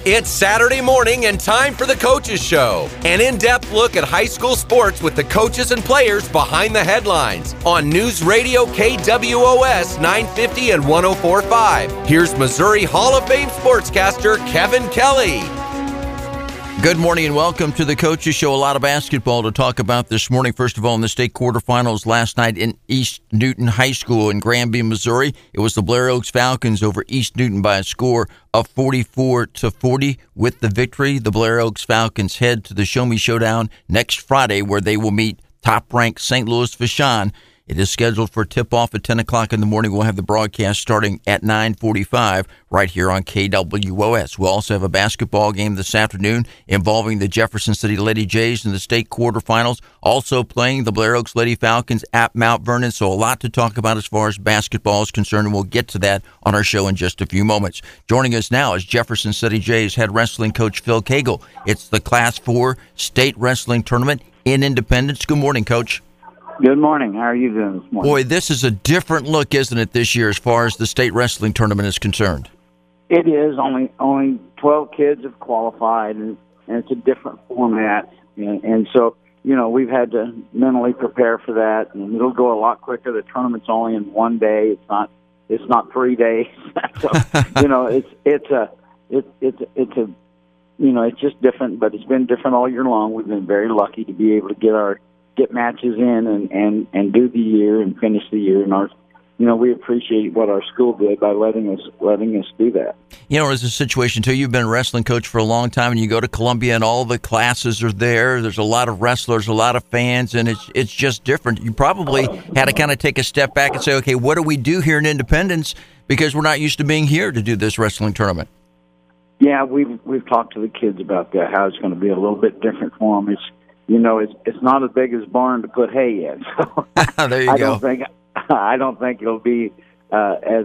It's Saturday morning and time for the Coaches Show. An in-depth look at high school sports with the coaches and players behind the headlines on News Radio KWOS 950 and 104.5. Here's Missouri Hall of Fame sportscaster Kevin Kelly. Good morning and welcome to the Coaches Show. A lot of basketball to talk about this morning. First of all, in the state quarterfinals last night in East Newton High School in Granby, Missouri, it was the Blair Oaks Falcons over East Newton by a score of 44-40. With the victory, the Blair Oaks Falcons head to the Show Me Showdown next Friday, where they will meet top-ranked St. Louis Vashon. It is scheduled for tip-off at 10 o'clock in the morning. We'll have the broadcast starting at 9:45 right here on KWOS. We'll also have a basketball game this afternoon involving the Jefferson City Lady Jays in the state quarterfinals, also playing the Blair Oaks Lady Falcons at Mount Vernon. So a lot to talk about as far as basketball is concerned, and we'll get to that on our show in just a few moments. Joining us now is Jefferson City Jays head wrestling coach Phil Cagle. It's the Class 4 state wrestling tournament in Independence. Good morning, Coach. Good morning. How are you doing this morning? Boy, this is a different look, isn't it, this year as far as the state wrestling tournament is concerned? It is. Only 12 kids have qualified, and it's a different format. And so, we've had to mentally prepare for that, and it'll go a lot quicker. The tournament's only in one day. It's not 3 days. So, it's just different, but it's been different all year long. We've been very lucky to be able to get matches in and do the year and finish the year. And we appreciate what our school did by letting us do that. There's a situation too. You've been a wrestling coach for a long time, and you go to Columbia, and all the classes are there. There's a lot of wrestlers, a lot of fans, and it's just different. You probably had to kind of take a step back and say, okay, what do we do here in Independence, because we're not used to being here to do this wrestling tournament. Yeah, we've talked to the kids about that, how it's going to be a little bit different for them. It's not as big as barn to put hay in. So there you go. I don't think it'll be I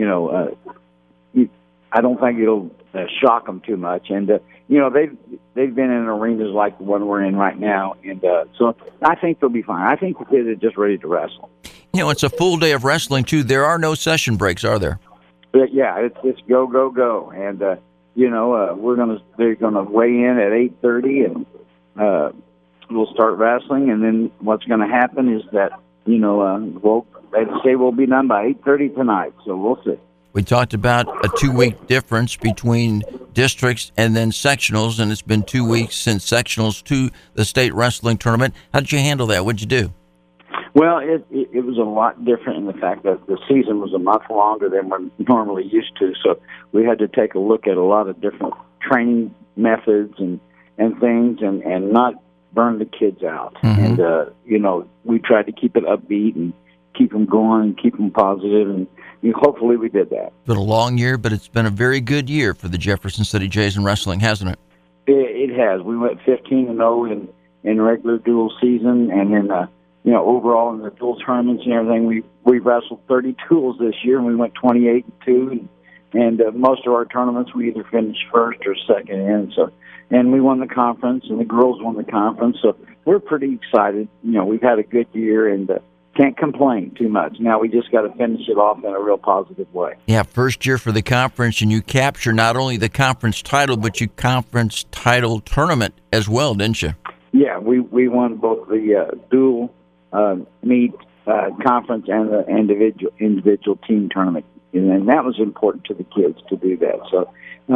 don't think it'll shock them too much. And they've been in arenas like the one we're in right now, and so I think they'll be fine. I think the kids are just ready to wrestle. It's a full day of wrestling too. There are no session breaks, are there? But yeah, it's go go go, and they're gonna weigh in at 8:30 and. We'll start wrestling, and then what's going to happen is that, they say we'll be done by 8:30 tonight, so we'll see. We talked about a 2-week difference between districts and then sectionals, and it's been 2 weeks since sectionals to the state wrestling tournament. How did you handle that? What did you do? Well, it was a lot different in the fact that the season was a month longer than we're normally used to, so we had to take a look at a lot of different training methods and things, and not burn the kids out. Mm-hmm. And, we tried to keep it upbeat and keep them going and keep them positive, and hopefully we did that. It's been a long year, but it's been a very good year for the Jefferson City Jays in wrestling, hasn't it? It has. We went 15-0 in regular dual season, and then, overall in the dual tournaments and everything, we wrestled 30 duels this year, and we went 28-2, and most of our tournaments we either finished first or second in, and we won the conference, and the girls won the conference. So we're pretty excited. We've had a good year, and can't complain too much. Now we just got to finish it off in a real positive way. Yeah, first year for the conference, and you capture not only the conference title, but you conference title tournament as well, didn't you? Yeah, we won both the dual meet conference and the individual team tournament. And that was important to the kids to do that. So,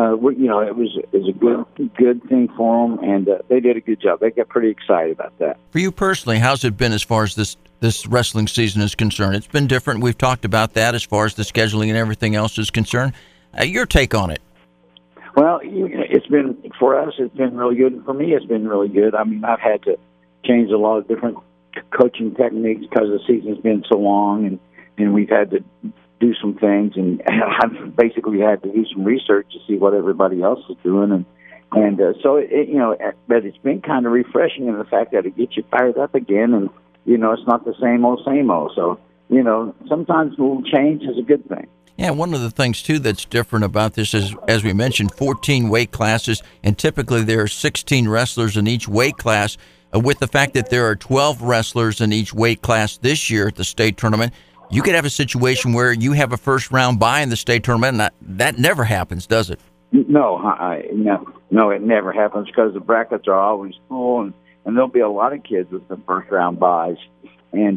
it was a good thing for them, and they did a good job. They got pretty excited about that. For you personally, how's it been as far as this wrestling season is concerned? It's been different. We've talked about that as far as the scheduling and everything else is concerned. Your take on it? Well, it's been, for us, it's been really good. And for me, it's been really good. I mean, I've had to change a lot of different coaching techniques because the season's been so long, and we've had to do some things, and I've basically had to do some research to see what everybody else is doing, and so but it's been kind of refreshing in the fact that it gets you fired up again, and it's not the same old. So sometimes a little change is a good thing. Yeah, one of the things too that's different about this is, as we mentioned, 14 weight classes, and typically there are 16 wrestlers in each weight class. With the fact that there are 12 wrestlers in each weight class this year at the state tournament, you could have a situation where you have a first-round bye in the state tournament, and that never happens, does it? No, it never happens because the brackets are always full, and there'll be a lot of kids with the first round buys, and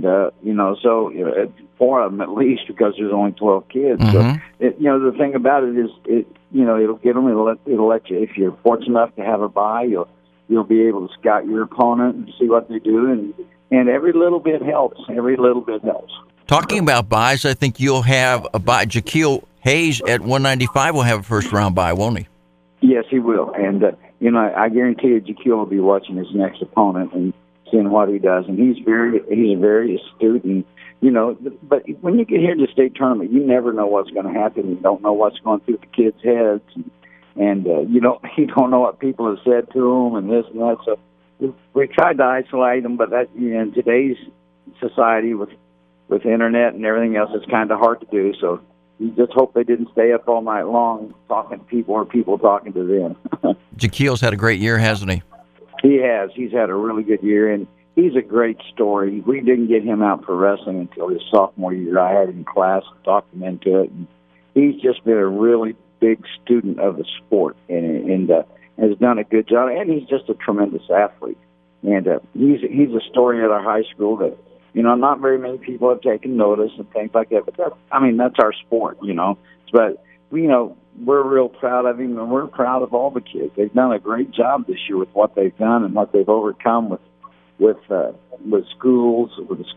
so 4 of them at least because there's only 12 kids. Mm-hmm. So the thing about it is it'll get them. It'll let you, if you're fortunate enough to have a buy, you'll be able to scout your opponent and see what they do, and every little bit helps. Every little bit helps. Talking about buys, I think you'll have a buy. Jaquil Hayes at 195 will have a first round buy, won't he? Yes, he will. And, I guarantee you Jaquil will be watching his next opponent and seeing what he does. And he's very astute. And, but when you get here to the state tournament, you never know what's going to happen. You don't know what's going through the kids' heads. And you don't know what people have said to them and this and that. So we tried to isolate them, but that, in today's society with internet and everything else, it's kind of hard to do. So you just hope they didn't stay up all night long talking to people or people talking to them. Jaquil's had a great year, hasn't he? He has. He's had a really good year, and he's a great story. We didn't get him out for wrestling until his sophomore year. I had him in class and talked him into it. And he's just been a really big student of the sport and has done a good job. And he's just a tremendous athlete. And he's a story at our high school that, not very many people have taken notice and things like that. But that's our sport, But we're real proud of him, and we're proud of all the kids. They've done a great job this year with what they've done and what they've overcome with the schools,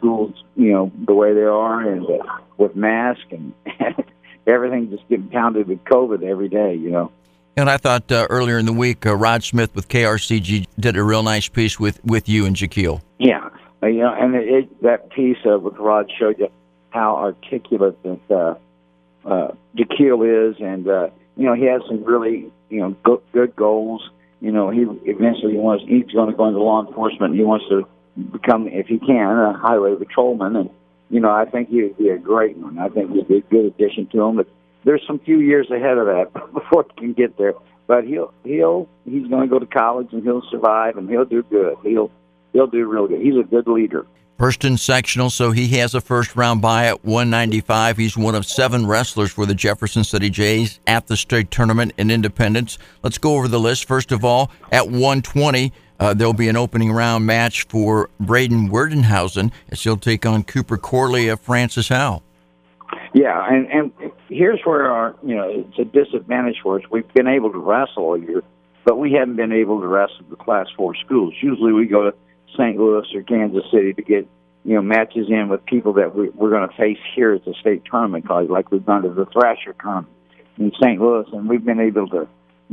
the way they are, and with masks and everything just getting pounded with COVID every day, And I thought earlier in the week, Rod Smith with KRCG did a real nice piece with you and Jaquil. Yeah. And that piece with Rod showed you how articulate that Jaquil is, and he has some really good goals. He eventually he's going to go into law enforcement. And he wants to become, if he can, a highway patrolman, and I think he would be a great one. I think he'd be a good addition to him. But there's some few years ahead of that before he can get there. But he's going to go to college, and he'll survive, and he'll do good. He'll do real good. He's a good leader. First in sectional, so he has a first-round bye at 195. He's one of 7 wrestlers for the Jefferson City Jays at the state tournament in Independence. Let's go over the list. First of all, at 120, there'll be an opening round match for Braden Werdenhausen as he'll take on Cooper Corley of Francis Howell. Yeah, and here's where it's a disadvantage for us. We've been able to wrestle all year, but we haven't been able to wrestle the Class 4 schools. Usually we go to St. Louis or Kansas City to get matches in with people that we're going to face here at the state tournament, like we've done to the Thrasher tournament in St. Louis, and we've been able to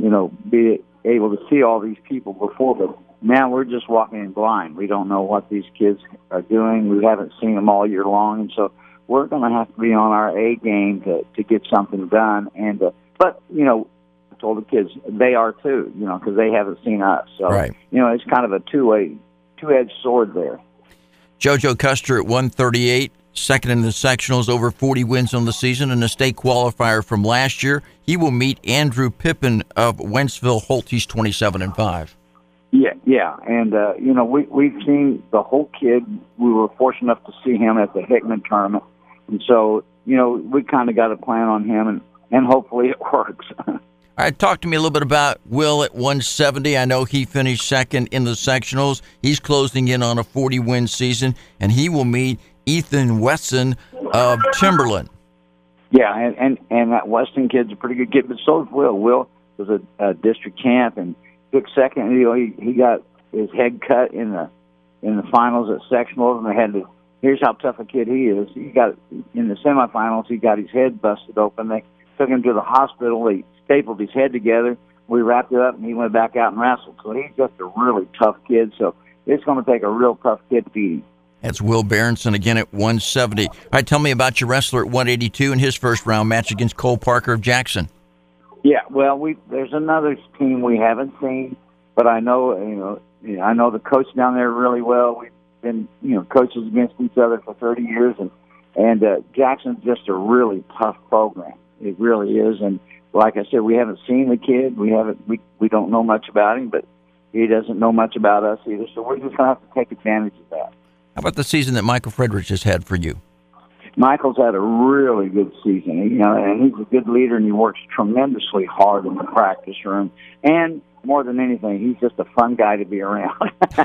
be able to see all these people before, but now we're just walking in blind. We don't know what these kids are doing. We haven't seen them all year long, and so we're going to have to be on our A game to get something done. And but I told the kids they are too, because they haven't seen us. So right. It's kind of a two-edged sword there. JoJo Custer at 138, second in the sectionals, over 40 wins on the season, and a state qualifier from last year. He will meet Andrew Pippin of Wentzville Holt. He's 27-5. Yeah, and we've seen the whole kid. We were fortunate enough to see him at the Hickman tournament, and so we kind of got a plan on him, and hopefully it works. All right, talk to me a little bit about Will at 170. I know he finished second in the sectionals. He's closing in on a 40-win season, and he will meet Ethan Weston of Timberland. Yeah, and that Weston kid's a pretty good kid, but so is Will. Will was a district champ and took second. He got his head cut in the finals at sectionals, and they had to. Here's how tough a kid he is. He got in the semifinals. He got his head busted open. They took him to the hospital. They stapled his head together. We wrapped it up, and he went back out and wrestled. So he's just a really tough kid. So it's going to take a real tough kid to beat him. That's Will Berenson again at 170. All right, tell me about your wrestler at 182 in his first round match against Cole Parker of Jackson. Yeah, well, there's another team we haven't seen, but I know the coach down there really well. We've been coaches against each other for 30 years, and Jackson's just a really tough program. It really is, and like I said, we haven't seen the kid. We don't know much about him, but he doesn't know much about us either. So we're just going to have to take advantage of that. How about the season that Michael Fredericks has had for you? Michael's had a really good season, and he's a good leader, and he works tremendously hard in the practice room. And more than anything, he's just a fun guy to be around.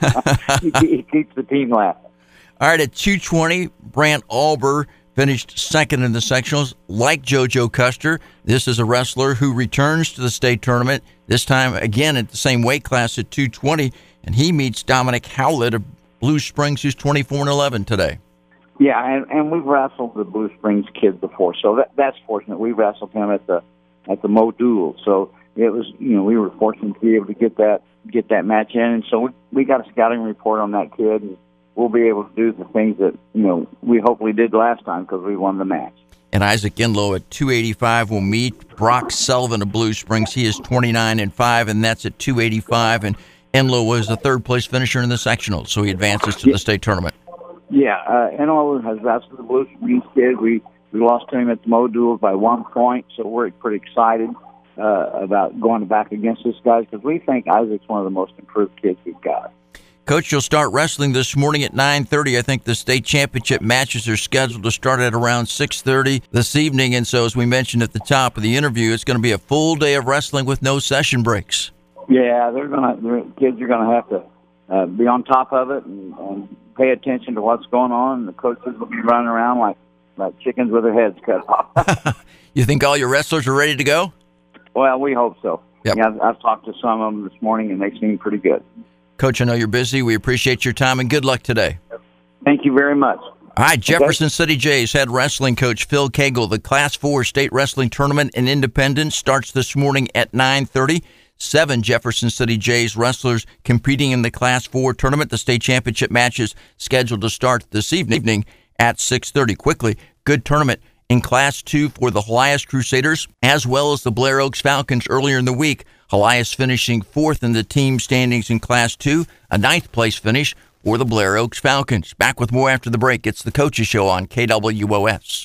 He keeps the team laughing. All right, at 220, Brant Alber finished second in the sectionals. Like JoJo Custer, this is a wrestler who returns to the state tournament, this time again at the same weight class at 220, and he meets Dominic Howlett of Blue Springs, who's 24-11 today. Yeah, and we've wrestled the Blue Springs kid before, so that's fortunate. We wrestled him at the Module, so it was, we were fortunate to be able to get that match in, and so we got a scouting report on that kid, and we'll be able to do the things that we hopefully did last time because we won the match. And Isaac Enlow at 285 will meet Brock Sullivan of Blue Springs. He is 29-5, and that's at 285. And Enlow was a third-place finisher in the sectional, so he advances to the state tournament. Yeah, Enlow has wrestled the Blue Springs kid. We lost to him at the Modules by 1 point, so we're pretty excited about going back against this guy because we think Isaac's one of the most improved kids we've got. Coach, you'll start wrestling this morning at 9:30. I think the state championship matches are scheduled to start at around 6:30 this evening. And so, as we mentioned at the top of the interview, it's going to be a full day of wrestling with no session breaks. Yeah, the kids are going to have to be on top of it and pay attention to what's going on. The coaches will be running around like chickens with their heads cut off. You think all your wrestlers are ready to go? Well, we hope so. Yep. Yeah, I've talked to some of them this morning, and they seem pretty good. Coach, I know you're busy. We appreciate your time, and good luck today. Thank you very much. All right, Jefferson City Jays head wrestling coach Phil Cagle. The Class 4 state wrestling tournament in Independence starts this morning at 9:30. 7 Jefferson City Jays wrestlers competing in the Class 4 tournament. The state championship match is scheduled to start this evening at 6:30. Quickly, good tournament in Class 2 for the Helias Crusaders, as well as the Blair Oaks Falcons earlier in the week. Helias finishing 4th in the team standings in Class 2, a 9th place finish for the Blair Oaks Falcons. Back with more after the break. It's the Coaches Show on KWOS.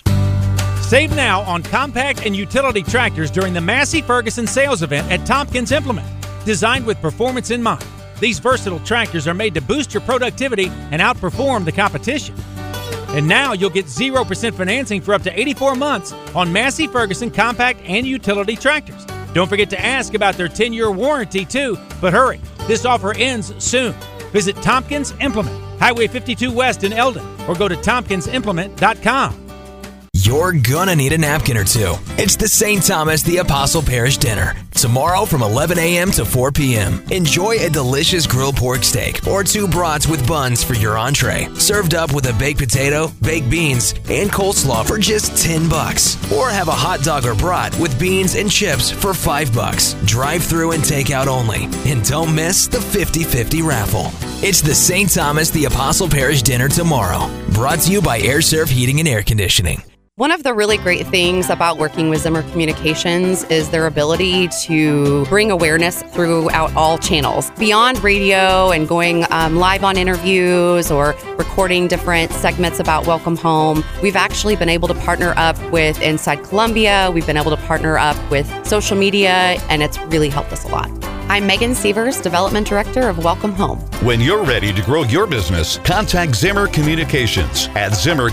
Save now on compact and utility tractors during the Massey Ferguson sales event at Tompkins Implement. Designed with performance in mind, these versatile tractors are made to boost your productivity and outperform the competition. And now you'll get 0% financing for up to 84 months on Massey Ferguson compact and utility tractors. Don't forget to ask about their 10-year warranty, too. But hurry, this offer ends soon. Visit Tompkins Implement, Highway 52 West in Eldon, or go to tompkinsimplement.com. You're gonna need a napkin or two. It's the St. Thomas the Apostle Parish Dinner. Tomorrow from 11 a.m. to 4 p.m. Enjoy a delicious grilled pork steak or 2 brats with buns for your entree. Served up with a baked potato, baked beans, and coleslaw for just $10. Or have a hot dog or brat with beans and chips for $5. Drive-through and takeout only. And don't miss the 50-50 raffle. It's the St. Thomas the Apostle Parish Dinner tomorrow. Brought to you by AirServe Heating and Air Conditioning. One of the really great things about working with Zimmer Communications is their ability to bring awareness throughout all channels. Beyond radio and going live on interviews or recording different segments about Welcome Home, we've actually been able to partner up with Inside Columbia. We've been able to partner up with social media, and it's really helped us a lot. I'm Megan Sievers, Development Director of Welcome Home. When you're ready to grow your business, contact Zimmer Communications at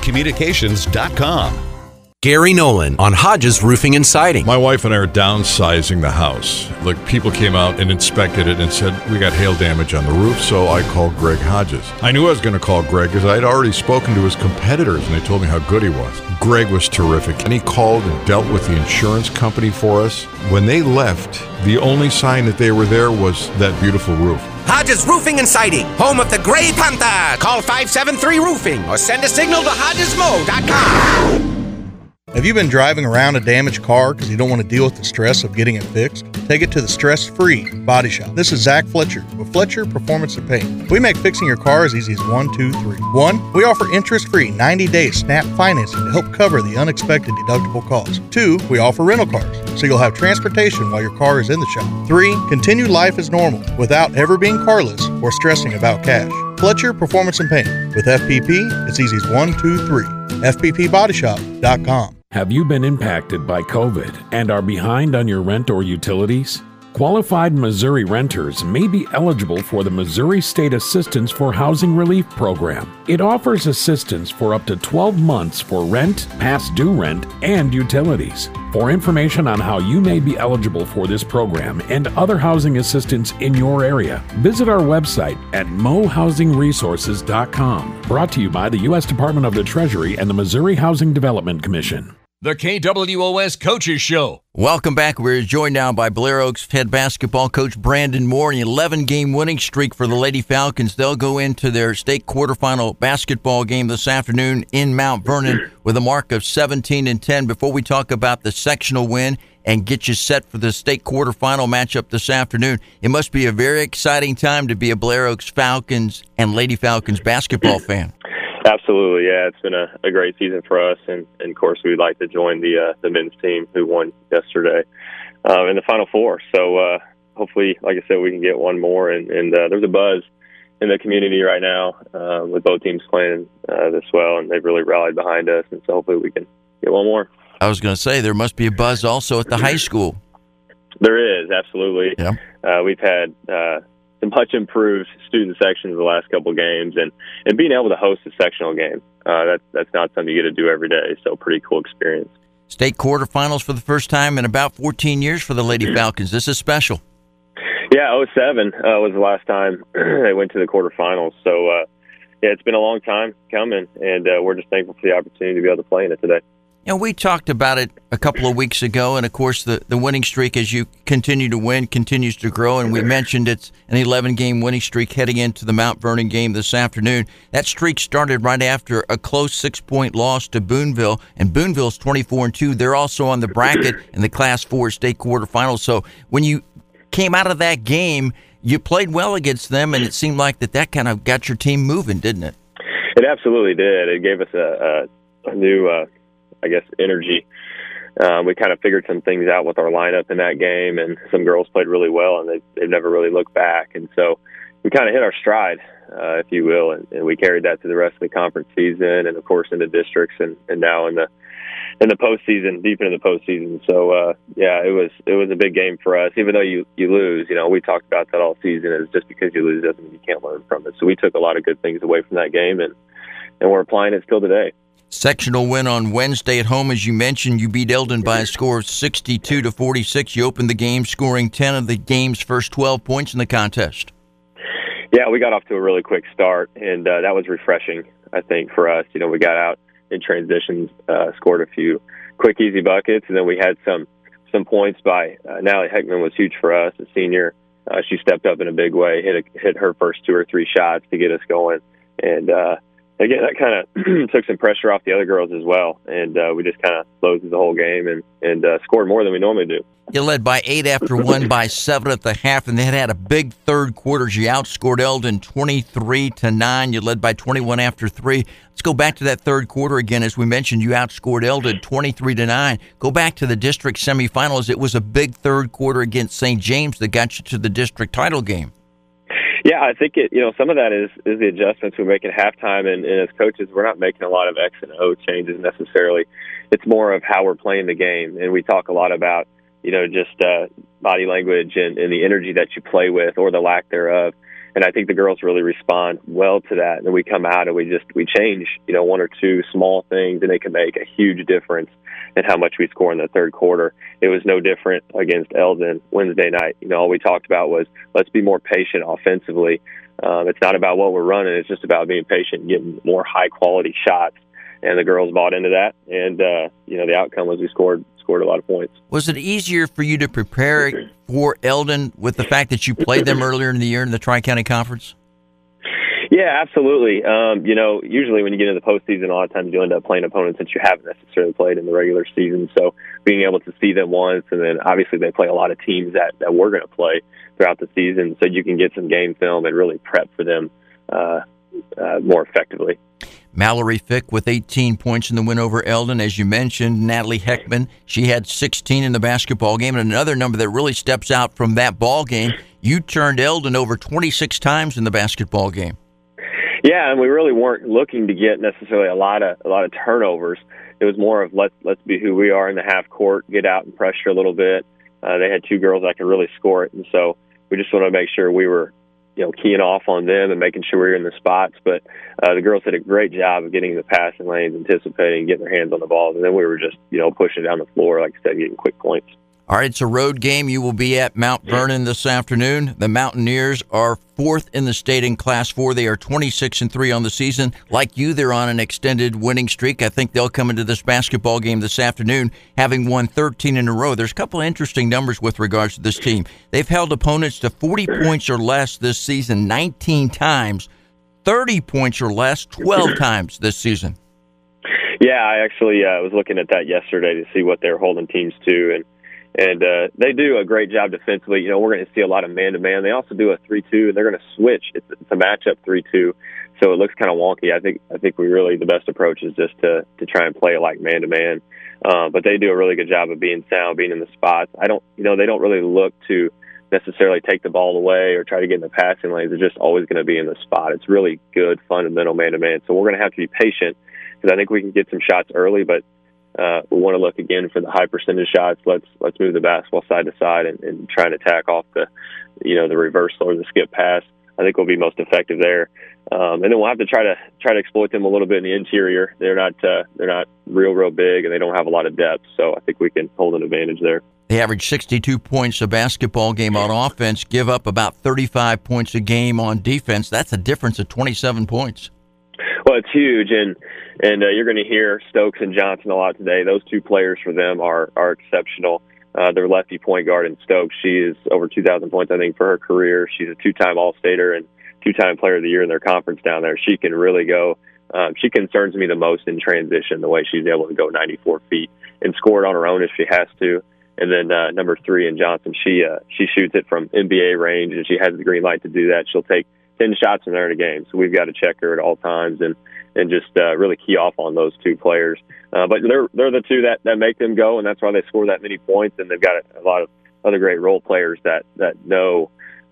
zimmercommunications.com. Gary Nolan on Hodges Roofing and Siding. My wife and I are downsizing the house. Like, people came out and inspected it and said, we got hail damage on the roof, so I called Greg Hodges. I knew I was going to call Greg because I'd already spoken to his competitors and they told me how good he was. Greg was terrific, and he called and dealt with the insurance company for us. When they left, the only sign that they were there was that beautiful roof. Hodges Roofing and Siding, home of the Gray Panther. Call 573-ROOFING or send a signal to HodgesMo.com. Have you been driving around a damaged car because you don't want to deal with the stress of getting it fixed? Take it to the Stress-Free Body Shop. This is Zach Fletcher with Fletcher Performance and Paint. We make fixing your car as easy as 1, 2, 3. 1, we offer interest-free 90-day SNAP financing to help cover the unexpected deductible costs. 2, we offer rental cars, so you'll have transportation while your car is in the shop. 3, continue life as normal without ever being carless or stressing about cash. Fletcher Performance and Paint. With FPP, it's easy as 1, 2, 3. FPPBodyShop.com. Have you been impacted by COVID and are behind on your rent or utilities? Qualified Missouri renters may be eligible for the Missouri State Assistance for Housing Relief Program. It offers assistance for up to 12 months for rent, past due rent, and utilities. For information on how you may be eligible for this program and other housing assistance in your area, visit our website at mohousingresources.com. Brought to you by the U.S. Department of the Treasury and the Missouri Housing Development Commission. The KWOS Coaches Show. Welcome back. We're joined now by Blair Oaks head basketball coach Brandon Moore. An 11-game winning streak for the Lady Falcons. They'll go into their state quarterfinal basketball game this afternoon in Mount Vernon with a mark of 17-10. Before we talk about the sectional win and get you set for the state quarterfinal matchup this afternoon, it must be a very exciting time to be a Blair Oaks Falcons and Lady Falcons basketball fan. Absolutely, yeah. It's been a great season for us, and of course, we'd like to join the men's team who won yesterday in the Final Four. So hopefully, like I said, we can get one more. And there's a buzz in the community right now with both teams playing this well, and they've really rallied behind us. And so hopefully we can get one more. I was going to say, there must be a buzz also at the high school. There is, absolutely. Yeah. We've had some much improved student sections the last couple of games, and being able to host a sectional game, that's not something you get to do every day, so pretty cool experience. State quarterfinals for the first time in about 14 years for the Lady Falcons. This is special. Yeah, 2007 was the last time they went to the quarterfinals, so yeah, it's been a long time coming, and we're just thankful for the opportunity to be able to play in it today. You know, we talked about it a couple of weeks ago, and of course the winning streak, as you continue to win, continues to grow, and we mentioned it's an 11-game winning streak heading into the Mount Vernon game this afternoon. That streak started right after a close 6-point loss to Boonville, and Boonville's 24-2. They're also on the bracket in the Class 4 state quarterfinals. So when you came out of that game, you played well against them, and it seemed like that kind of got your team moving, didn't it? It absolutely did. It gave us a new energy. We kind of figured some things out with our lineup in that game, and some girls played really well, and they've never really looked back. And so we kind of hit our stride, if you will, and we carried that to the rest of the conference season, and of course in the districts, and now in the postseason, deep into the postseason. So yeah, it was a big game for us. Even though you lose, we talked about that all season. Is just because you lose doesn't mean you can't learn from it. So we took a lot of good things away from that game, and we're applying it still today. Sectional win on Wednesday at home, as you mentioned. You beat Eldon by a score of 62-46. You opened the game scoring 10 of the game's first 12 points in the contest. Yeah, we got off to a really quick start, and that was refreshing, I think, for us. We got out in transitions, scored a few quick, easy buckets, and then we had some points by Natalie Heckman was huge for us, a senior. She stepped up in a big way, hit her first 2 or 3 shots to get us going, and again, that kind of took some pressure off the other girls as well, and we just kind of flowed through the whole game and scored more than we normally do. You led by 8 after one by 7 at the half, and they had a big third quarter. You outscored Eldon 23-9. You led by 21 after 3. Let's go back to that third quarter again. As we mentioned, you outscored Eldon 23-9. Go back to the district semifinals. It was a big third quarter against St. James that got you to the district title game. Yeah, I think some of that is the adjustments we make at halftime, and as coaches, we're not making a lot of X and O changes necessarily. It's more of how we're playing the game, and we talk a lot about just body language and the energy that you play with or the lack thereof. And I think the girls really respond well to that. And then we come out and we change, 1 or 2 small things, and they can make a huge difference in how much we score in the third quarter. It was no different against Eldon Wednesday night. All we talked about was let's be more patient offensively. It's not about what we're running. It's just about being patient and getting more high-quality shots. And the girls bought into that. And, the outcome was we scored a lot of points. Was it easier for you to prepare for Eldon with the fact that you played them earlier in the year in the Tri-County Conference? Yeah, absolutely. Usually when you get into the postseason, a lot of times you end up playing opponents that you haven't necessarily played in the regular season. So being able to see them once, and then obviously they play a lot of teams that we're going to play throughout the season, so you can get some game film and really prep for them more effectively. Mallory Fick with 18 points in the win over Eldon. As you mentioned, Natalie Heckman, she had 16 in the basketball game. And another number that really steps out from that ball game, you turned Eldon over 26 times in the basketball game. Yeah, and we really weren't looking to get necessarily a lot of turnovers. It was more of let's be who we are in the half court, get out and pressure a little bit, they had two girls that could really score it. And so we just wanted to make sure we were, keying off on them and making sure we were in the spots. But the girls did a great job of getting in the passing lanes, anticipating, getting their hands on the ball. And then we were just, pushing down the floor, like I said, getting quick points. All right, it's a road game. You will be at Mount Vernon this afternoon. The Mountaineers are 4th in the state in Class 4. They are 26-3 on the season. Like you, they're on an extended winning streak. I think they'll come into this basketball game this afternoon having won 13 in a row. There's a couple of interesting numbers with regards to this team. They've held opponents to 40 points or less this season 19 times, 30 points or less 12 times this season. Yeah, I actually was looking at that yesterday to see what they're holding teams to, and they do a great job defensively. We're going to see a lot of man-to-man. They also do a 3-2, and they're going to switch. It's a matchup 3-2, so it looks kind of wonky. I think we really, the best approach is just to try and play it like man-to-man. But they do a really good job of being sound, being in the spots. They don't really look to necessarily take the ball away or try to get in the passing lanes. They're just always going to be in the spot. It's really good, fundamental man-to-man. So we're going to have to be patient because I think we can get some shots early, but we want to look again for the high percentage shots. Let's move the basketball side to side and try and attack off the reversal or the skip pass. I think we'll be most effective there. And then we'll have to try to exploit them a little bit in the interior. They're not real big, and they don't have a lot of depth. So I think we can hold an advantage there. They average 62 points a basketball game on offense, give up about 35 points a game on defense. That's a difference of 27 points. Well, it's huge, and you're going to hear Stokes and Johnson a lot today. Those two players for them are exceptional. Their lefty point guard in Stokes, she is over 2,000 points, I think, for her career. She's a two-time All-Stater and two-time Player of the Year in their conference down there. She can really go. She concerns me the most in transition, the way she's able to go 94 feet and score it on her own if she has to. And then number 3 in Johnson, she shoots it from NBA range, and she has the green light to do that. She'll take 10 shots in there in a game, so we've got to check her at all times and just really key off on those two players. But they're the two that make them go, and that's why they score that many points. And they've got a lot of other great role players that know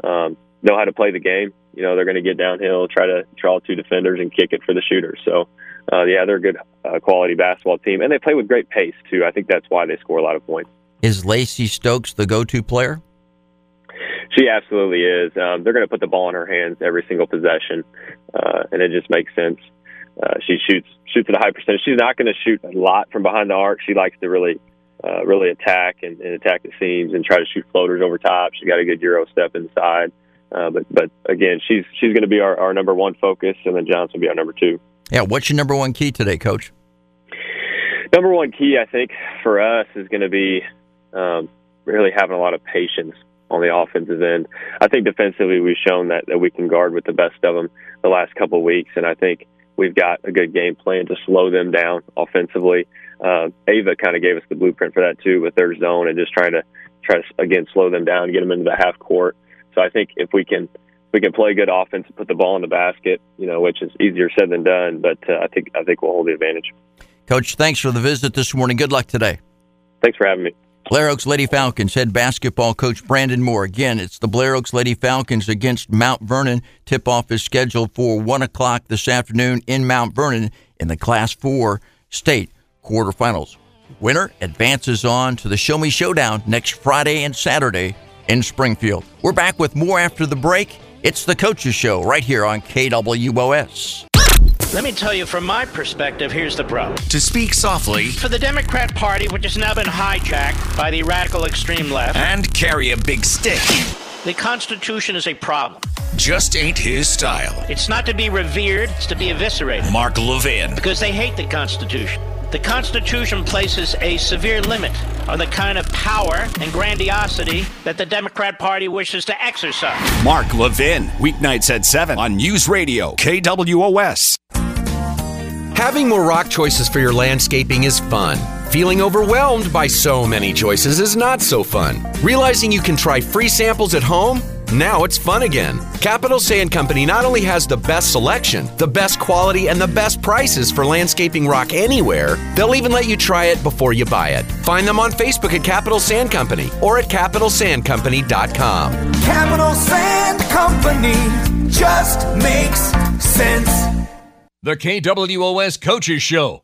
how to play the game. They're going to get downhill, try to draw two defenders, and kick it for the shooter. So, they're a good quality basketball team, and they play with great pace too. I think that's why they score a lot of points. Is Lacey Stokes the go-to player? She absolutely is. They're going to put the ball in her hands every single possession, and it just makes sense. She shoots at a high percentage. She's not going to shoot a lot from behind the arc. She likes to really attack and attack the seams and try to shoot floaters over top. She's got a good Euro step inside. But again, she's going to be our number one focus, and then Johnson will be our number 2. Yeah, what's your number one key today, Coach? Number one key, I think, for us is going to be really having a lot of patience on the offensive end. I think defensively we've shown that we can guard with the best of them the last couple of weeks, and I think we've got a good game plan to slow them down offensively. Ava kind of gave us the blueprint for that too with their zone and just try to again slow them down, get them into the half court. So I think if we can play good offense and put the ball in the basket, which is easier said than done, but I think we'll hold the advantage. Coach, thanks for the visit this morning. Good luck today. Thanks for having me. Blair Oaks Lady Falcons head basketball coach Brandon Moore. Again, it's the Blair Oaks Lady Falcons against Mount Vernon. Tip-off is scheduled for 1 o'clock this afternoon in Mount Vernon in the Class 4 state quarterfinals. Winner advances on to the Show Me Showdown next Friday and Saturday in Springfield. We're back with more after the break. It's the Coaches Show right here on KWOS. Let me tell you, from my perspective, here's the problem. To speak softly. For the Democrat Party, which has now been hijacked by the radical extreme left. And carry a big stick. The Constitution is a problem. Just ain't his style. It's not to be revered, it's to be eviscerated. Mark Levin. Because they hate the Constitution. The Constitution places a severe limit on the kind of power and grandiosity that the Democrat Party wishes to exercise. Mark Levin, weeknights at 7 on News Radio, KWOS. Having more rock choices for your landscaping is fun. Feeling overwhelmed by so many choices is not so fun. Realizing you can try free samples at home? Now it's fun again. Capital Sand Company not only has the best selection, the best quality, and the best prices for landscaping rock anywhere, they'll even let you try it before you buy it. Find them on Facebook at Capital Sand Company or at CapitalSandCompany.com. Capital Sand Company just makes sense. The KWOS Coaches Show.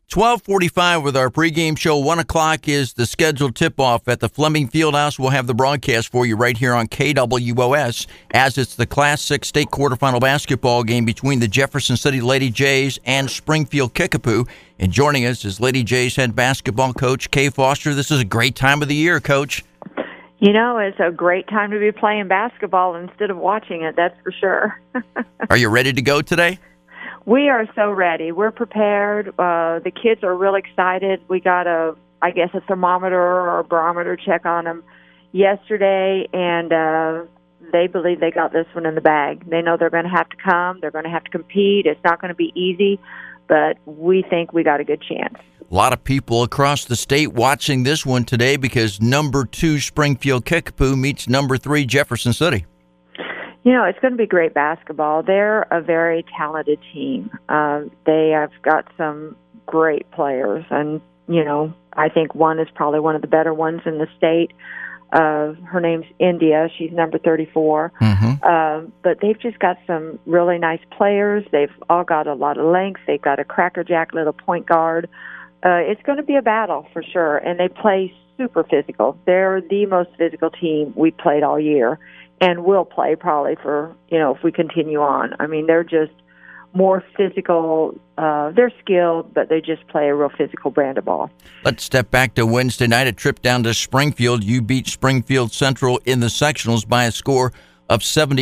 12:45 with our pregame show. 1 o'clock is the scheduled tip-off at the Fleming Fieldhouse. We'll have the broadcast for you right here on KWOS as it's the Class 6 state quarterfinal basketball game between the Jefferson City Lady Jays and Springfield Kickapoo. And joining us is Lady Jays head basketball coach Kay Foster. This is a great time of the year, Coach. You know, it's a great time to be playing basketball instead of watching it, that's for sure. Are you ready to go today? We are so ready. We're prepared. The kids are real excited. We got a thermometer or a barometer check on them yesterday, and they believe they got this one in the bag. They know they're going to have to come. They're going to have to compete. It's not going to be easy, but we think we got a good chance. A lot of people across the state watching this one today because number 2 Springfield Kickapoo meets number 3 Jefferson City. You know, it's going to be great basketball. They're a very talented team. They have got some great players, and, you know, I think one is probably one of the better ones in the state. Her name's India. She's number 34. But they've just got some really nice players. They've all got a lot of length. They've got a crackerjack little point guard. It's going to be a battle for sure, and they play super physical. They're the most physical team we played all year. And will play probably for, you know, if we continue on. I mean, they're just more physical. They're skilled, but they just play a real physical brand of ball. Let's step back to Wednesday night, a trip down to Springfield. You beat Springfield Central in the sectionals by a score of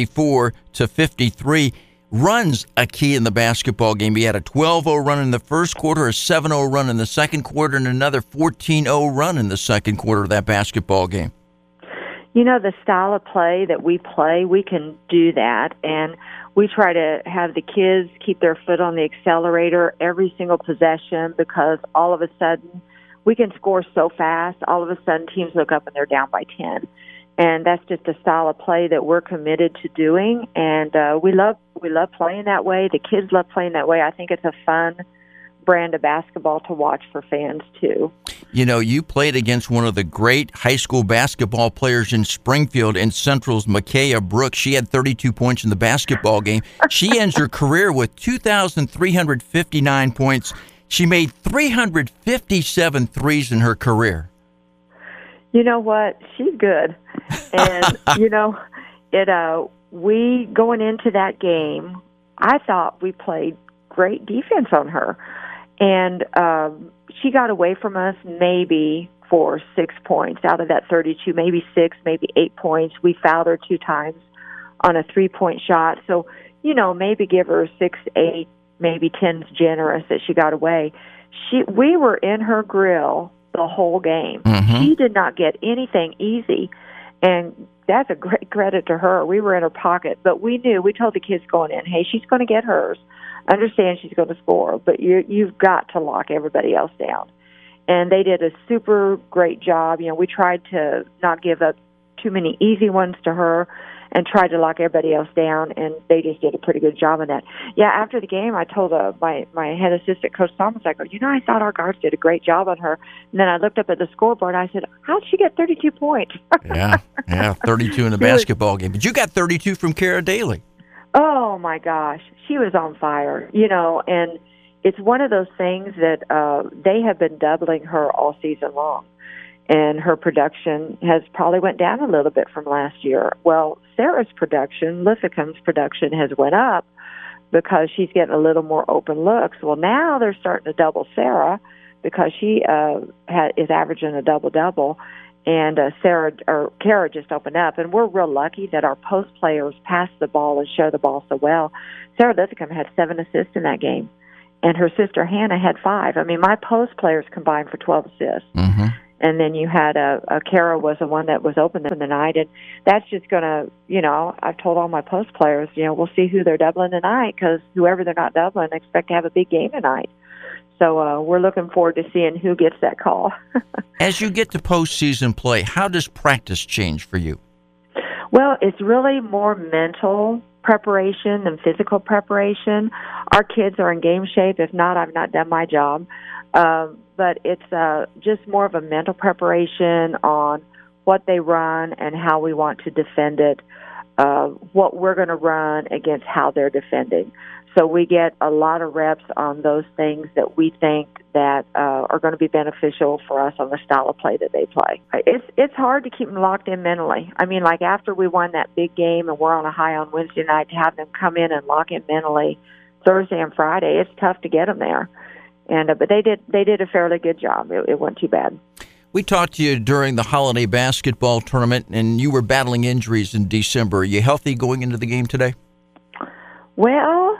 74-53. Runs a key in the basketball game. You had a 12-0 run in the first quarter, a 7-0 run in the second quarter, and another 14-0 run in the second quarter of that basketball game. You know, the style of play that we play, we can do that, and we try to have the kids keep their foot on the accelerator every single possession because all of a sudden we can score so fast, all of a sudden teams look up and they're down by 10. And that's just a style of play that we're committed to doing, and we love playing that way. The kids love playing that way. I think it's a fun brand of basketball to watch for fans, too. You know, you played against one of the great high school basketball players in Springfield and Central's Micaiah Brooks. She had 32 points in the basketball game. She ends her career with 2,359 points. She made 357 threes in her career. You know what? She's good. And, you know, we going into that game, I thought we played great defense on her. And she got away from us maybe for 6 points out of that 32, maybe 6, maybe 8 points. We fouled her 2 times on a 3-point shot. So, you know, maybe give her 6, 8, maybe 10's generous that she got away. We were in her grill the whole game. She did not get anything easy. And that's a great credit to her. We were in her pocket, but we told the kids going in, hey, she's going to get hers. Understand she's going to score, but you've got to lock everybody else down. And they did a super great job. You know, we tried to not give up too many easy ones to her and tried to lock everybody else down, and they just did a pretty good job on that. Yeah, after the game, I told my head assistant, Coach Thomas, I go, you know, I thought our guards did a great job on her. And then I looked up at the scoreboard, and I said, how'd she get 32 points? Yeah, 32 in the basketball game. But you got 32 from Kara Daly. Oh, my gosh. She was on fire, you know, and it's one of those things that they have been doubling her all season long, and her production has probably went down a little bit from last year. Well, Sarah's production, Lithicum's production, has went up because she's getting a little more open looks. Well, now they're starting to double Sarah because she is averaging a double-double. And Kara just opened up, and we're real lucky that our post players pass the ball and share the ball so well. Sarah Lithicum had 7 assists in that game, and her sister Hannah had 5. I mean, my post players combined for 12 assists. And then you had Kara was the one that was open in the night, and that's just going to, you know, I've told all my post players, you know, we'll see who they're doubling tonight because whoever they're not doubling, expect to have a big game tonight. So we're looking forward to seeing who gets that call. As you get to postseason play, how does practice change for you? Well, it's really more mental preparation than physical preparation. Our kids are in game shape. If not, I've not done my job. But it's just more of a mental preparation on what they run and how we want to defend it, what we're going to run against how they're defending. so we get a lot of reps on those things that we think that are going to be beneficial for us on the style of play that they play. It's hard to keep them locked in mentally. I mean, like after we won that big game and we're on a high on Wednesday night, to have them come in and lock in mentally Thursday and Friday, it's tough to get them there. And but they did a fairly good job. It wasn't too bad. We talked to you during the holiday basketball tournament, and you were battling injuries in December. Are you healthy going into the game today? Well,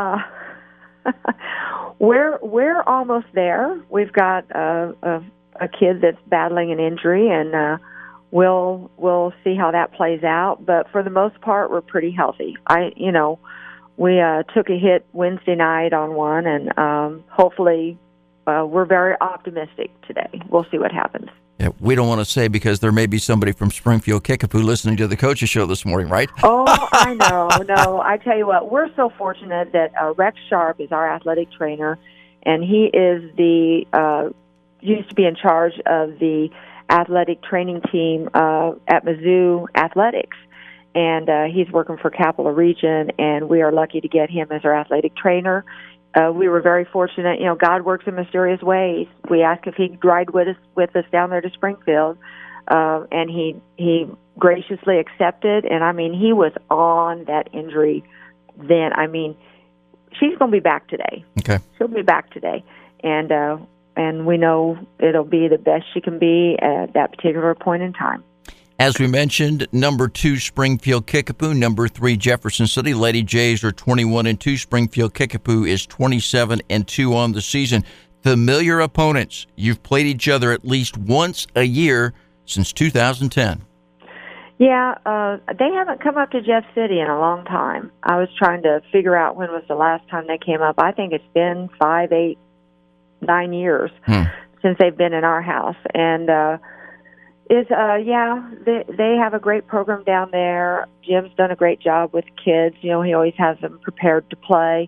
we're almost there. We've got a kid that's battling an injury, and we'll see how that plays out. But for the most part, we're pretty healthy. We took a hit Wednesday night on one, and hopefully we're very optimistic today. We'll see what happens. Yeah, we don't want to say because there may be somebody from Springfield Kickapoo listening to the Coaches Show this morning, right? Oh, I know. No, I tell you what, we're so fortunate that Rex Sharp is our athletic trainer, and he is used to be in charge of the athletic training team at Mizzou Athletics. And he's working for Capital Region, and we are lucky to get him as our athletic trainer. We were very fortunate. God works in mysterious ways. We asked if he'd ride with us down there to Springfield, and he graciously accepted. And I mean, he was on that injury then. I mean, she's going to be back today. Okay, she'll be back today, and we know it'll be the best she can be at that particular point in time. As we mentioned, number 2, Springfield Kickapoo. Number 3, Jefferson City. Lady Jays are 21-2. Springfield Kickapoo is 27-2 on the season. Familiar opponents. You've played each other at least once a year since 2010. Yeah, they haven't come up to Jeff City in a long time. I was trying to figure out when was the last time they came up. I think it's been 5, 8, 9 years since they've been in our house. And they have a great program down there. Jim's done a great job with kids. He always has them prepared to play.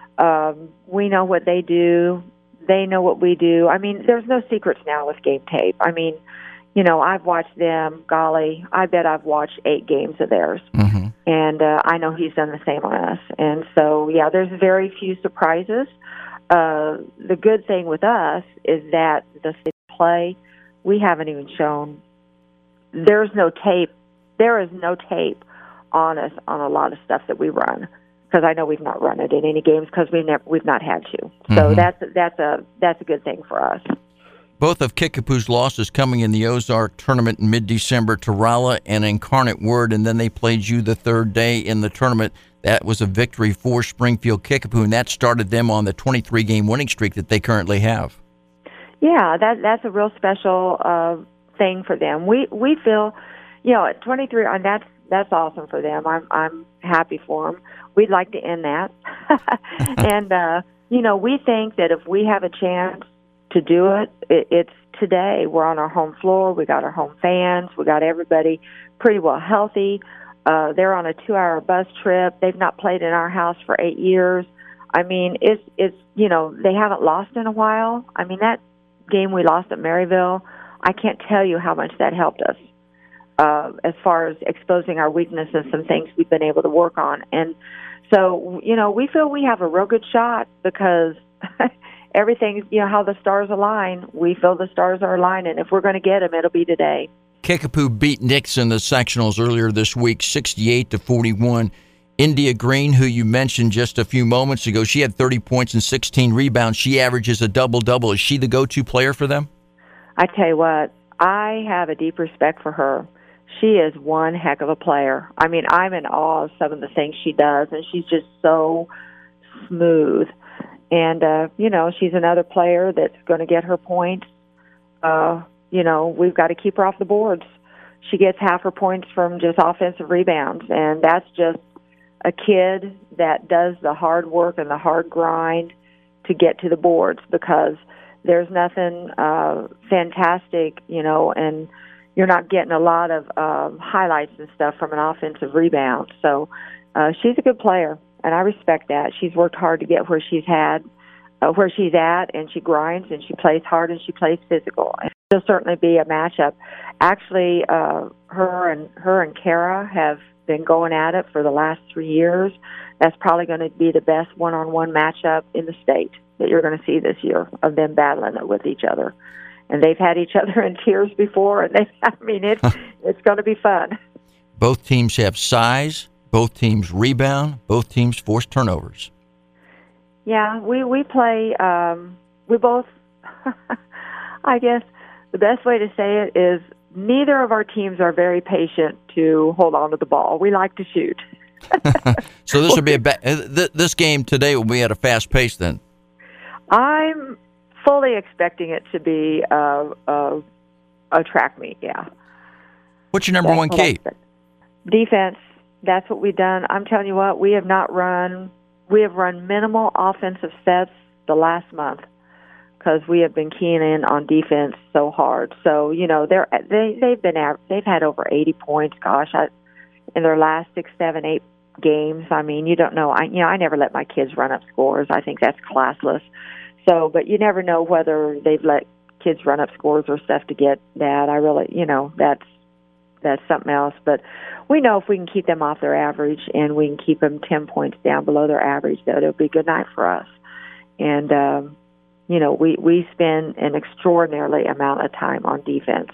We know what they do. They know what we do. I mean, there's no secrets now with game tape. I mean, I've watched them. Golly, I bet I've watched 8 games of theirs. Mm-hmm. And I know he's done the same on us. And so, yeah, there's very few surprises. The good thing with us is that the play, we haven't even shown. There's no tape. There is no tape on us on a lot of stuff that we run, because I know we've not run it in any games because we've not had to. So that's a good thing for us. Both of Kickapoo's losses coming in the Ozark tournament in mid-December to Rolla and Incarnate Word, and then they played you the third day in the tournament. That was a victory for Springfield Kickapoo, and that started them on the 23-game winning streak that they currently have. Yeah, that's a real special thing for them. We feel, at 23, and that's awesome for them. I'm happy for them. We'd like to end that, and we think that if we have a chance to do it, it's today. We're on our home floor. We got our home fans. We got everybody pretty well healthy. They're on a 2-hour bus trip. They've not played in our house for 8 years. I mean, it's they haven't lost in a while. I mean, that game we lost at Maryville, I can't tell you how much that helped us as far as exposing our weaknesses and things we've been able to work on. And so, we feel we have a real good shot because everything, how the stars align. We feel the stars are aligning. If we're going to get them, it'll be today. Kickapoo beat Nix in the sectionals earlier this week, 68-41. India Green, who you mentioned just a few moments ago, she had 30 points and 16 rebounds. She averages a double-double. Is she the go-to player for them? I tell you what, I have a deep respect for her. She is one heck of a player. I mean, I'm in awe of some of the things she does, and she's just so smooth. And, she's another player that's going to get her points. We've got to keep her off the boards. She gets half her points from just offensive rebounds, and that's just a kid that does the hard work and the hard grind to get to the boards, because there's nothing fantastic, and you're not getting a lot of highlights and stuff from an offensive rebound. So she's a good player, and I respect that. She's worked hard to get where she's had. where she's at, and she grinds and she plays hard and she plays physical. And there'll certainly be a matchup. Actually, her and Kara have been going at it for the last 3 years. That's probably going to be the best one-on-one matchup in the state that you're going to see this year, of them battling it with each other. And they've had each other in tears before, and it's going to be fun. Both teams have size. Both teams rebound. Both teams force turnovers. Yeah, we play. We both. I guess the best way to say it is neither of our teams are very patient to hold on to the ball. We like to shoot. So this will be this game today will be at a fast pace then. I'm fully expecting it to be a track meet. Yeah. What's your number one key? Defense. That's what we've done. I'm telling you what, we have run minimal offensive sets the last month because we have been keying in on defense so hard. So, you know, they've had over 80 points, in their last 6, 7, 8 games. I mean, you don't know. I never let my kids run up scores. I think that's classless. So, but you never know whether they've let kids run up scores or stuff to get that. I really, that's something else. But we know if we can keep them off their average and we can keep them 10 points down below their average, that it'll be a good night for us. And, we spend an extraordinarily amount of time on defense.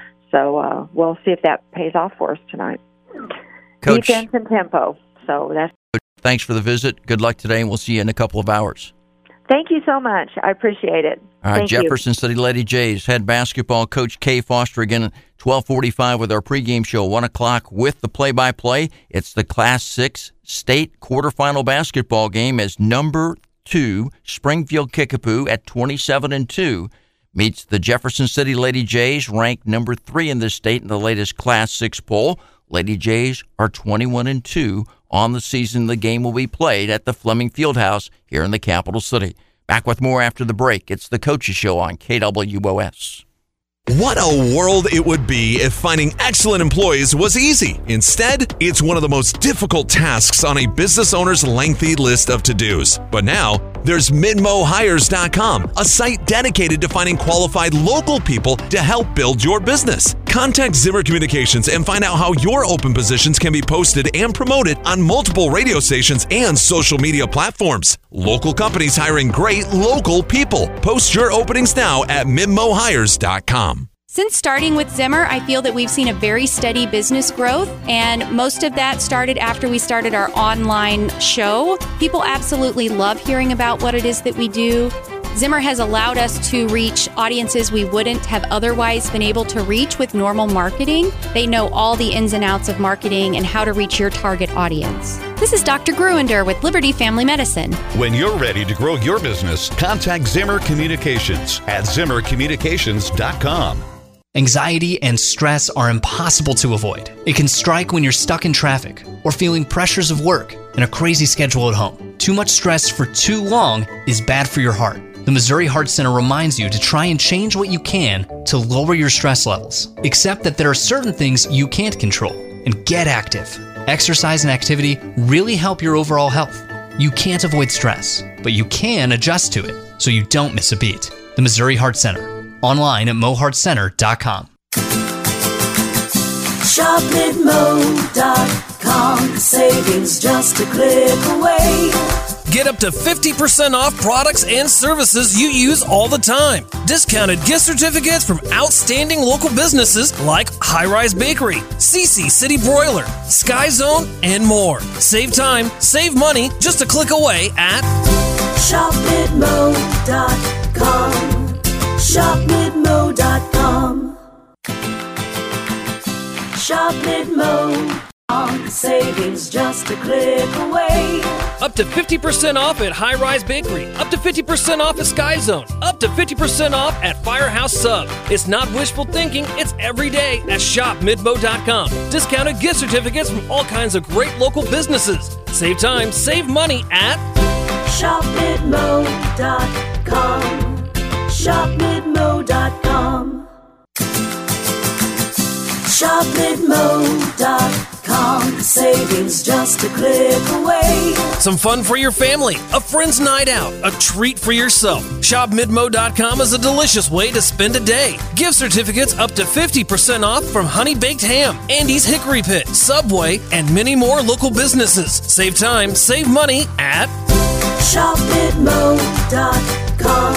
So we'll see if that pays off for us tonight. Coach, defense and tempo. So that's. Thanks for the visit. Good luck today, and we'll see you in a couple of hours. Thank you so much. I appreciate it. All right, Jefferson City Lady Jays head basketball coach Kay Foster again at 12:45 with our pregame show. 1 o'clock with the play-by-play. It's the Class 6 state quarterfinal basketball game as number 2 Springfield Kickapoo at 27-2 meets the Jefferson City Lady Jays, ranked number 3 in the state in the latest Class 6 poll. Lady Jays are 21-2 on the season. The game will be played at the Fleming Fieldhouse here in the capital city. Back with more after the break. It's the Coaches Show on KWOS. What a world it would be if finding excellent employees was easy. Instead, it's one of the most difficult tasks on a business owner's lengthy list of to-dos. But now, there's MidmoHires.com, a site dedicated to finding qualified local people to help build your business. Contact Zimmer Communications and find out how your open positions can be posted and promoted on multiple radio stations and social media platforms. Local companies hiring great local people. Post your openings now at MidmoHires.com. Since starting with Zimmer, I feel that we've seen a very steady business growth, and most of that started after we started our online show. People absolutely love hearing about what it is that we do. Zimmer has allowed us to reach audiences we wouldn't have otherwise been able to reach with normal marketing. They know all the ins and outs of marketing and how to reach your target audience. This is Dr. Gruender with Liberty Family Medicine. When you're ready to grow your business, contact Zimmer Communications at ZimmerCommunications.com. Anxiety and stress are impossible to avoid. It can strike when you're stuck in traffic or feeling pressures of work and a crazy schedule at home. Too much stress for too long is bad for your heart. The Missouri Heart Center reminds you to try and change what you can to lower your stress levels. Except that there are certain things you can't control, and get active. Exercise and activity really help your overall health. You can't avoid stress, but you can adjust to it so you don't miss a beat. The Missouri Heart Center. Online at moheartcenter.com. ShopMidmo.com. Savings just a click away. Get up to 50% off products and services you use all the time. Discounted gift certificates from outstanding local businesses like High Rise Bakery, CC City Broiler, Sky Zone, and more. Save time, save money, just a click away at ShopMidmo.com. ShopMidmo.com. ShopMidmo.com. Savings just a click away. Up to 50% off at High Rise Bakery. Up to 50% off at Sky Zone. Up to 50% off at Firehouse Sub. It's not wishful thinking, it's every day at ShopMidmo.com. Discounted gift certificates from all kinds of great local businesses. Save time, save money at ShopMidmo.com. ShopMidmo.com. ShopMidmo.com. Savings savings just a click away. Some fun for your family, a friend's night out, a treat for yourself. ShopMidmo.com is a delicious way to spend a day. Gift certificates up to 50% off from Honey Baked Ham, Andy's Hickory Pit, Subway, and many more local businesses. Save time, save money at ShopMidmo.com.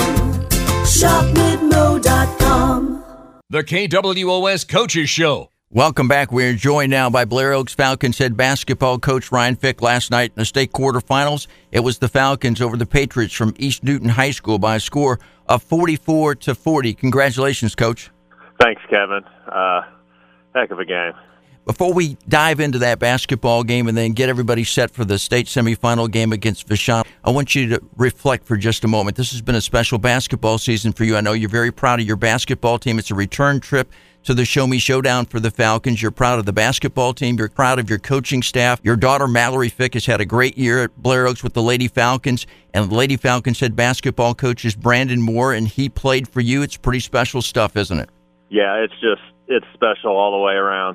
ShopMidmo.com. The KWOS Coaches Show. Welcome back. We're joined now by Blair Oaks Falcons head basketball coach Ryan Fick. Last night in the state quarterfinals, it was the Falcons over the Patriots from East Newton High School by a score of 44-40. Congratulations, Coach. Thanks, Kevin. Heck of a game. Before we dive into that basketball game and then get everybody set for the state semifinal game against Vashon, I want you to reflect for just a moment. This has been a special basketball season for you. I know you're very proud of your basketball team. It's a return trip to the Show Me Showdown for the Falcons. You're proud of the basketball team. You're proud of your coaching staff. Your daughter, Mallory Fick, has had a great year at Blair Oaks with the Lady Falcons. And the Lady Falcons head basketball coach is Brandon Moore, and he played for you. It's pretty special stuff, isn't it? Yeah, it's special all the way around.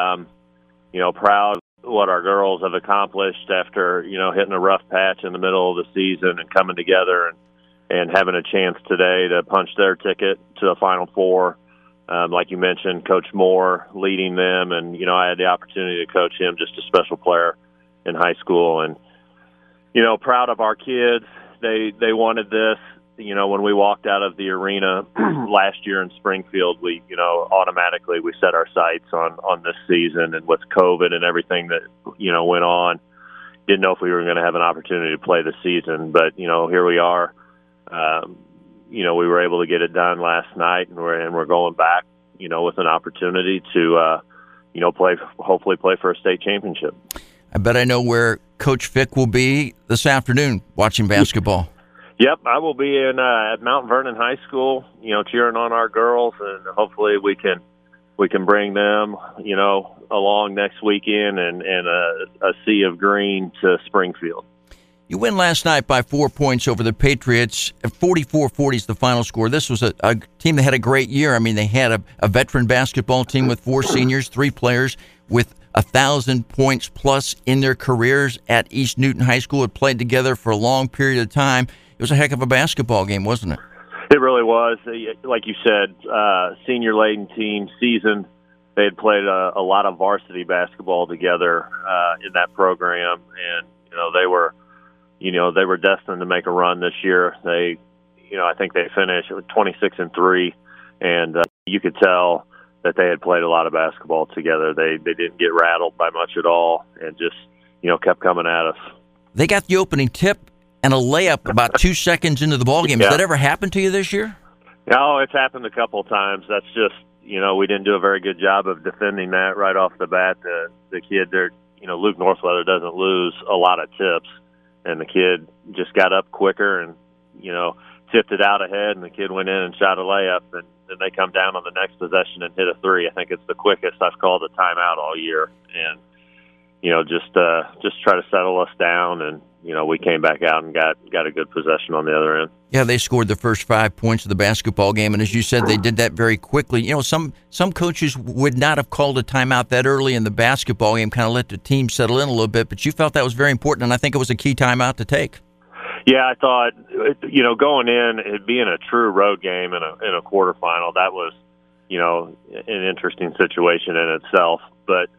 Proud of what our girls have accomplished after, hitting a rough patch in the middle of the season and coming together and having a chance today to punch their ticket to the Final Four. Like you mentioned, Coach Moore leading them, and, I had the opportunity to coach him, just a special player in high school. And, proud of our kids. They wanted this. When we walked out of the arena last year in Springfield, we, automatically we set our sights on this season, and with COVID and everything that, went on, didn't know if we were going to have an opportunity to play the season, but, here we are. We were able to get it done last night, and we're going back, with an opportunity to, hopefully play for a state championship. I bet I know where Coach Fick will be this afternoon watching basketball. Yep, I will be in at Mount Vernon High School, cheering on our girls, and hopefully we can bring them, along next weekend and a sea of green to Springfield. You win last night by 4 points over the Patriots. 44-40 is the final score. This was a team that had a great year. I mean, they had a veteran basketball team with 4 seniors, 3 players with 1,000 points plus in their careers at East Newton High School. Had played together for a long period of time. It was a heck of a basketball game, wasn't it? It really was. Like you said, senior-laden team, seasoned. They had played a lot of varsity basketball together in that program, and they were destined to make a run this year. They, I think they finished with 26-3, and you could tell that they had played a lot of basketball together. They didn't get rattled by much at all, and just kept coming at us. They got the opening tip and a layup about 2 seconds into the ballgame. Yeah. Has that ever happened to you this year? No, it's happened a couple of times. That's just, we didn't do a very good job of defending that right off the bat. The kid there, Luke Northweather doesn't lose a lot of tips, and the kid just got up quicker and, tipped it out ahead, and the kid went in and shot a layup, and then they come down on the next possession and hit a 3. I think it's the quickest I've called a timeout all year. And, just try to settle us down, and, we came back out and got a good possession on the other end. Yeah, they scored the first 5 points of the basketball game, and as you said, they did that very quickly. Some coaches would not have called a timeout that early in the basketball game, kind of let the team settle in a little bit, but you felt that was very important, and I think it was a key timeout to take. Yeah, I thought, going in, it being a true road game in a quarterfinal, that was, an interesting situation in itself. But,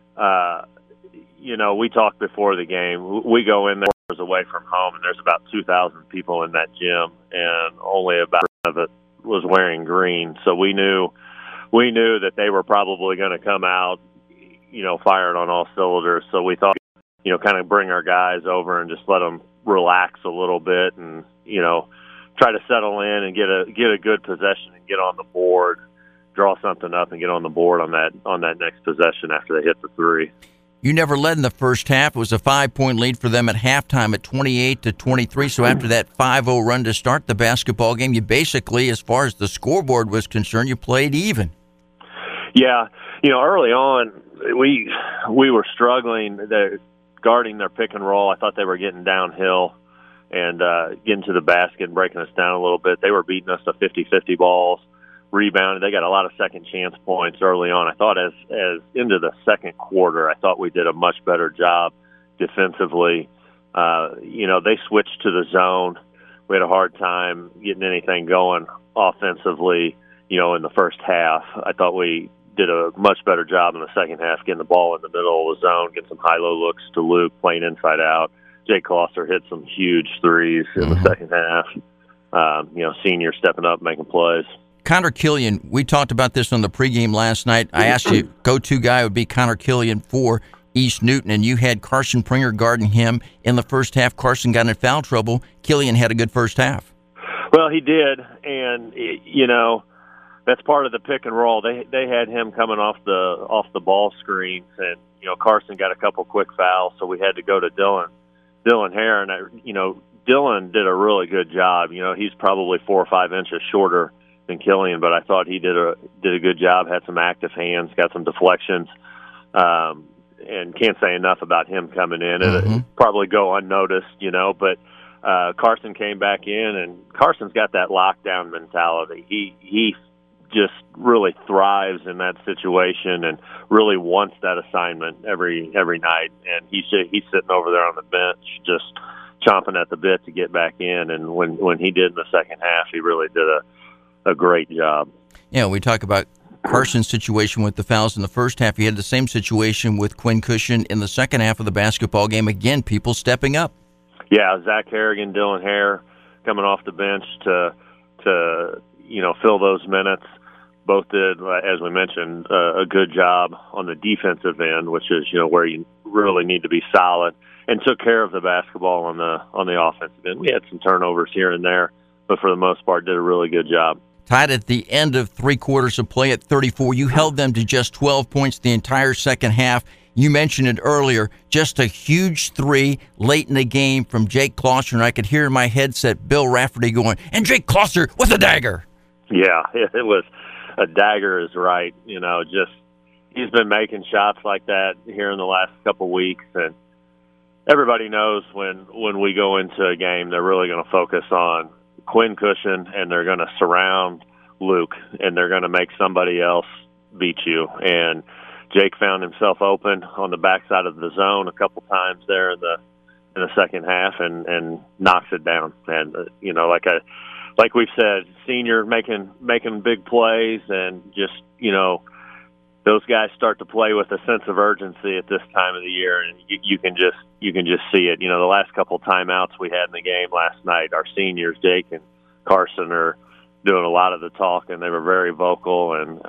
we talked before the game. We go in there away from home, and there's about 2,000 people in that gym, and only about of it was wearing green. So we knew that they were probably going to come out, firing on all cylinders. So we thought, kind of bring our guys over and just let them relax a little bit, and try to settle in and get a good possession and get on the board, draw something up and get on the board on that next possession after they hit the 3. You never led in the first half. It was a 5-point lead for them at halftime at 28-23. So after that 5-0 run to start the basketball game, you basically, as far as the scoreboard was concerned, you played even. Yeah, early on we were struggling guarding their pick and roll. I thought they were getting downhill and getting to the basket and breaking us down a little bit. They were beating us to 50-50 balls. rebounded. They got a lot of second chance points early on. I thought as into the second quarter, I thought we did a much better job defensively. They switched to the zone. We had a hard time getting anything going offensively, in the first half. I thought we did a much better job in the second half, getting the ball in the middle of the zone, getting some high-low looks to Luke, playing inside out. Jake Closter hit some huge threes in the second half. Senior stepping up, making plays. Connor Killian, we talked about this on the pregame last night. I asked you, go-to guy would be Connor Killian for East Newton, and you had Carson Pringer guarding him in the first half. Carson got in foul trouble. Killian had a good first half. Well, he did, and that's part of the pick and roll. They had him coming off the ball screens, and Carson got a couple quick fouls, so we had to go to Dylan Hare, and Dylan did a really good job. He's probably 4 or 5 inches shorter than Killian, but I thought he did a good job. Had some active hands, got some deflections, and can't say enough about him coming in. It'll probably go unnoticed, but Carson came back in, and Carson's got that lockdown mentality. He just really thrives in that situation and really wants that assignment every night. And he's sitting over there on the bench just chomping at the bit to get back in. And when he did in the second half, he really did a great job. Yeah, we talk about Carson's situation with the fouls in the first half. He had the same situation with Quinn Cushion in the second half of the basketball game. Again, people stepping up. Yeah, Zach Harrigan, Dylan Hare coming off the bench to fill those minutes. Both did, as we mentioned, a good job on the defensive end, which is where you really need to be solid, and took care of the basketball on the offensive end. We had some turnovers here and there, but for the most part, did a really good job. Tied at the end of 3 quarters of play at 34. You held them to just 12 points the entire second half. You mentioned it earlier, just a huge 3 late in the game from Jake Closter, and I could hear in my headset Bill Rafferty going, and Jake Closter with a dagger. Yeah, it was a dagger is right. He's been making shots like that here in the last couple of weeks, and everybody knows when we go into a game, they're really going to focus on Quinn Cushion, and they're going to surround Luke, and they're going to make somebody else beat you. And Jake found himself open on the backside of the zone a couple times there in the second half, and knocks it down. And like we've said, senior making big plays, and just those guys start to play with a sense of urgency at this time of the year, and you can just see it. The last couple of timeouts we had in the game last night, our seniors, Jake and Carson, are doing a lot of the talking. They were very vocal and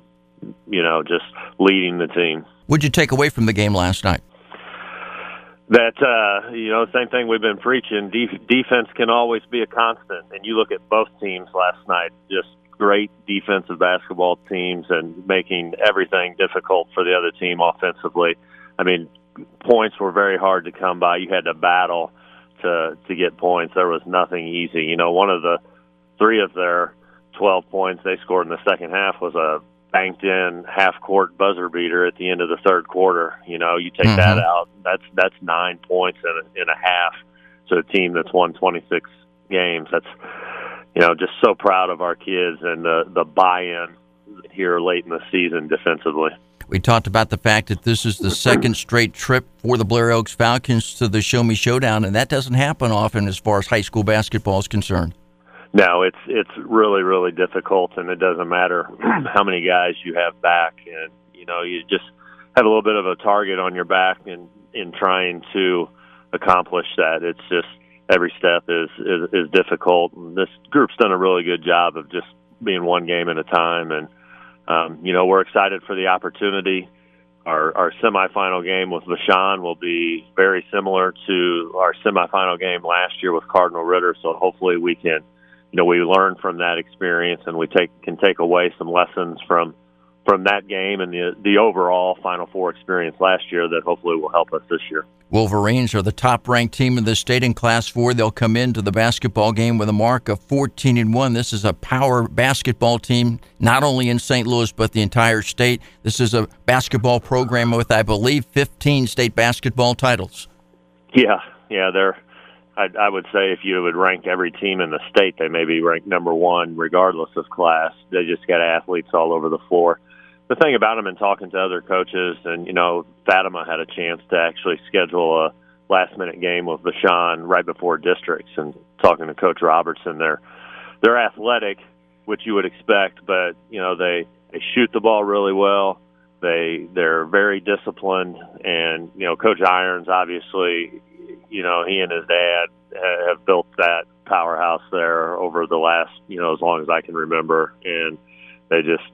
just leading the team. What'd you take away from the game last night? That, same thing we've been preaching. Defense can always be a constant. And you look at both teams last night, just great defensive basketball teams and making everything difficult for the other team offensively. I mean, points were very hard to come by. You had to battle to get points. There was nothing easy. One of the 3 of their 12 points they scored in the second half was a banked-in half-court buzzer beater at the end of the third quarter. You take that out, that's 9 points in a half to a team that's won 26 games. That's, just so proud of our kids and the buy-in here late in the season defensively. We talked about the fact that this is the second straight trip for the Blair Oaks Falcons to the Show Me Showdown, and that doesn't happen often as far as high school basketball is concerned. No, it's really, really difficult, and it doesn't matter how many guys you have back. And, you just have a little bit of a target on your back in trying to accomplish that. It's just every step is difficult. And this group's done a really good job of just being one game at a time. And, we're excited for the opportunity. Our semifinal game with Vashon will be very similar to our semifinal game last year with Cardinal Ritter. So hopefully we can we learn from that experience, and we can take away some lessons from that game and the overall Final Four experience last year that hopefully will help us this year. Wolverines are the top-ranked team in the state in Class 4. They'll come into the basketball game with a mark of 14-1. This is a power basketball team, not only in St. Louis but the entire state. This is a basketball program with, I believe, 15 state basketball titles. Yeah, I would say if you would rank every team in the state, they may be ranked number one regardless of class. They just got athletes all over the floor. The thing about them, and talking to other coaches, and, Fatima had a chance to actually schedule a last-minute game with Vashon right before districts, and talking to Coach Robertson, they're athletic, which you would expect, but, they shoot the ball really well. They're very disciplined, and, Coach Irons, obviously, he and his dad have built that powerhouse there over the last, as long as I can remember. And they just,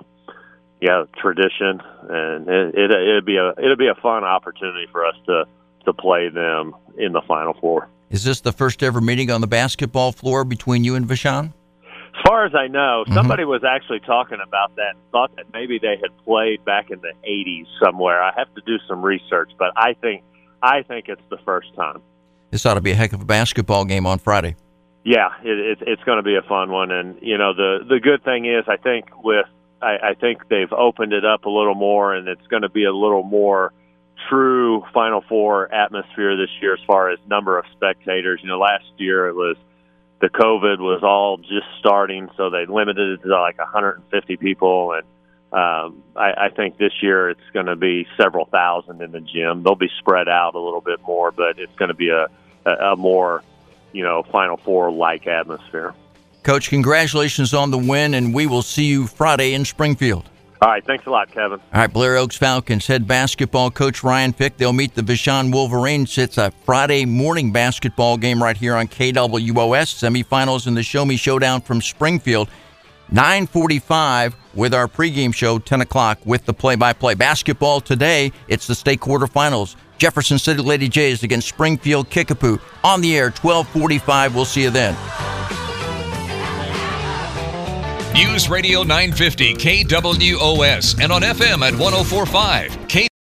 tradition, and it'd be a fun opportunity for us to play them in the Final Four. Is this the first ever meeting on the basketball floor between you and Vashon? As far as I know, somebody was actually talking about that and thought that maybe they had played back in the 80s somewhere. I have to do some research, but I think it's the first time. This ought to be a heck of a basketball game on Friday. Yeah, it's going to be a fun one. And, the good thing is I think they've opened it up a little more, and it's going to be a little more true Final Four atmosphere this year as far as number of spectators. Last year the COVID was all just starting, so they limited it to like 150 people. And I think this year it's going to be several thousand in the gym. They'll be spread out a little bit more, but it's going to be a more, Final Four-like atmosphere. Coach, congratulations on the win, and we will see you Friday in Springfield. All right, thanks a lot, Kevin. All right, Blair Oaks Falcons head basketball coach Ryan Fick. They'll meet the Vashon Wolverines. It's a Friday morning basketball game right here on KWOS. Semifinals in the Show Me Showdown from Springfield. 9:45 with our pregame show, 10 o'clock with the play-by-play. Basketball today, it's the state quarterfinals. Jefferson City Lady Jays against Springfield Kickapoo. On the air, 12:45. We'll see you then. News Radio 950 KWOS and on FM at 104.5.